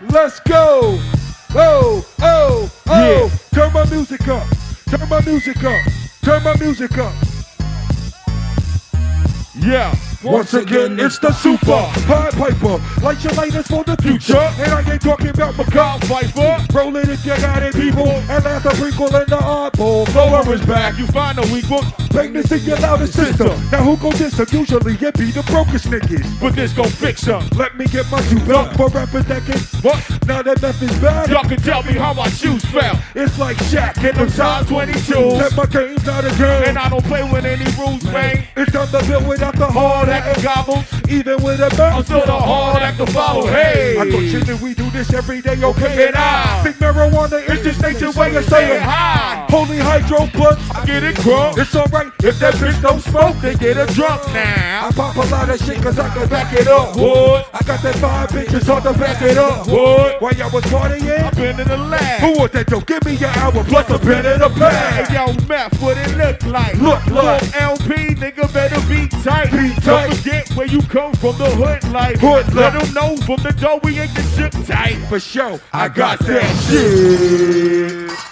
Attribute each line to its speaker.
Speaker 1: Let's go. Oh, oh, oh.
Speaker 2: Yeah.
Speaker 1: Turn my music up. Turn my music up. Turn my music up.
Speaker 2: Yeah.
Speaker 1: Once again, it's the Super Pied Piper. Light your lighters for the future. And I ain't talking about Macaw Piper. Roll it if you got it, people. And last a wrinkle in the eyeball. Blower is back.
Speaker 2: You find a weak one,
Speaker 1: Bang this in your loudest system. Now who gon' diss them? Usually it be the brokest niggas.
Speaker 2: but this gon' fix them.
Speaker 1: Let me get my two up for rapping decades.
Speaker 2: What?
Speaker 1: Now that meth is back.
Speaker 2: Y'all can tell me how my shoes fell.
Speaker 1: It's like Shaq in them
Speaker 2: Size
Speaker 1: size
Speaker 2: 22s.
Speaker 1: Set my game's not a game.
Speaker 2: And I don't play with any rules, man.
Speaker 1: It's time to build without the
Speaker 2: Hard
Speaker 1: hard
Speaker 2: acting
Speaker 1: act.
Speaker 2: goggles.
Speaker 1: Even with a
Speaker 2: I'm
Speaker 1: mouth.
Speaker 2: still the hard act to follow. Hey.
Speaker 1: I thought you knew we do this every day, okay? And I think marijuana is just nature's way of
Speaker 2: Say
Speaker 1: saying
Speaker 2: hi.
Speaker 1: holy hydro blunts.
Speaker 2: I get it crunk.
Speaker 1: It's alright if that bitch don't smoke.
Speaker 2: They get a drunk now.
Speaker 1: I pop a lot of shit cause I can back it up.
Speaker 2: Wood.
Speaker 1: I got that 5 bitches hard to back it up.
Speaker 2: Wood.
Speaker 1: While y'all was partying,
Speaker 2: I've been in the lab.
Speaker 1: who want that dope? Give me your hour plus a pen and a
Speaker 2: Hey,
Speaker 1: pad.
Speaker 2: yo, meth, what it look like?
Speaker 1: Look like.
Speaker 2: Full LP, nigga, better be tight.
Speaker 1: Be tight.
Speaker 2: Don't forget where you come from, the hood life.
Speaker 1: Hood
Speaker 2: Let
Speaker 1: life.
Speaker 2: them know from the door we ain't the ship tight.
Speaker 1: For sure, I got that shit.